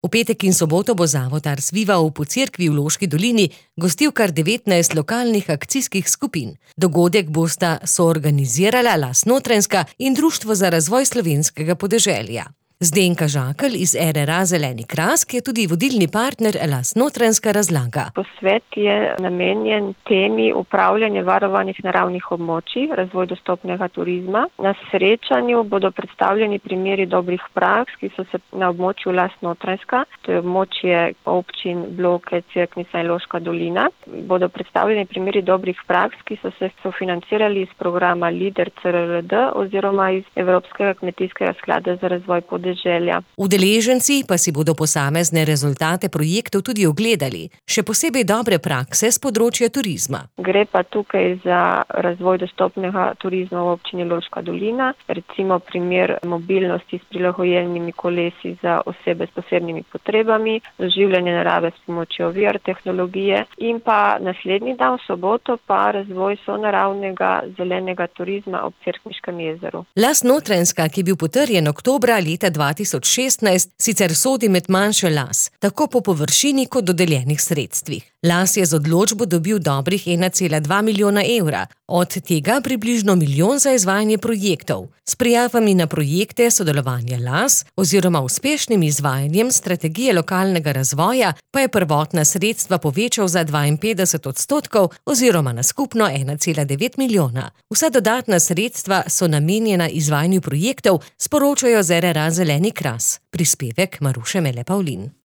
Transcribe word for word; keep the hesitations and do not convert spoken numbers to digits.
petek in soboto bo Zavod Ars Viva v Pocerkvi v Loški dolini gostil kar devetnajst lokalnih akcijskih skupin. Dogodek bosta soorganizirala Las Notranjska in Društvo za razvoj slovenskega podeželja. Zdenka Žakelj iz er er a Zeleni kras, ki je tudi vodilni partner Las Notranjska, razlaga. Posvet je namenjen temi upravljanje varovanih naravnih območij, razvoj dostopnega turizma. Na srečanju bodo predstavljeni primeri dobrih praks, ki so se na območju Las Notranjska, to je območje občin Bloke, Cerknica in Loška dolina. Bodo predstavljeni primeri dobrih praks, ki so se sofinancirali iz programa LEADER C R L D oziroma iz Evropskega kmetijskega sklada za razvoj podeželja. Udeleženci pa si bodo posamezne rezultate projektov tudi ogledali, še posebej dobre prakse z področja turizma. Gre pa tukaj za razvoj dostopnega turizma v občini Loška dolina, recimo primer mobilnosti s prilagojenimi kolesi za osebe s posebnimi potrebami, doživljanje narave s pomočjo V R tehnologije in pa naslednji dan v soboto pa razvoj sonaravnega zelenega turizma ob Cerkniškem jezeru. Las Notranjska, ki je bil potrjen oktobra leta dva tisoč šestnajst, sicer sodi med manjše las, tako po površini kot dodeljenih sredstvih. Las je z odločbo dobil dobrih ena cela dva milijona evra, od tega približno milijon za izvajanje projektov. S prijavami na projekte sodelovanja Las oziroma uspešnim izvajanjem strategije lokalnega razvoja pa je prvotna sredstva povečal za dvainpetdeset odstotkov oziroma na skupno ena cela devet milijona. Vsa dodatna sredstva so namenjena izvajanju projektov, sporočajo z er er a Zeleni kras. Prispevek Maruše Mele Pavlin.